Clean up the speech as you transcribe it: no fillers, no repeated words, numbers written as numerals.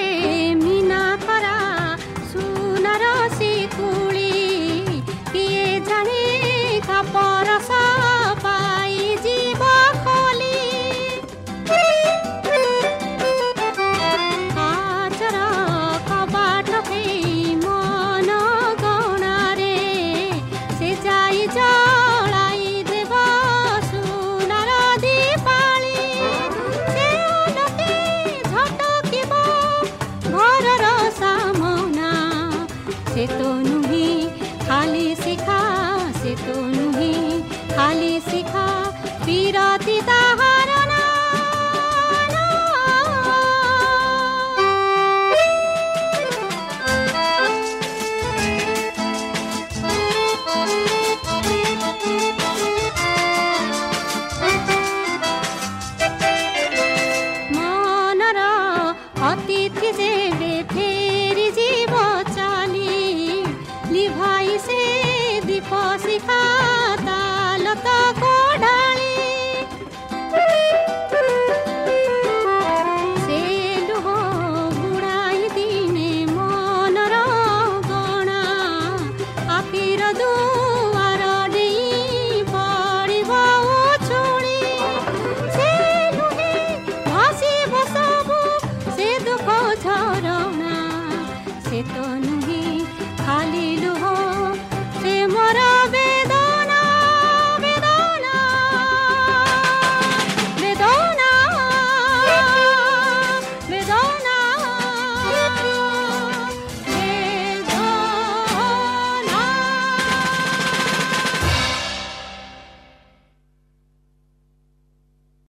मीना करा सुनार शिकुली किए जाने का परस पाई जीव खोली काचर कबाट मन गणारे से जाई जलाई देव सुनार दीपाली से लोके झटकिब घरर सामना से तो नुही खाली शिखा से तो नुही खाली शिखा विरति ताहार ना मनर अतिथि जेबे फेरि जीव चाली लिभाई से दीप शिखा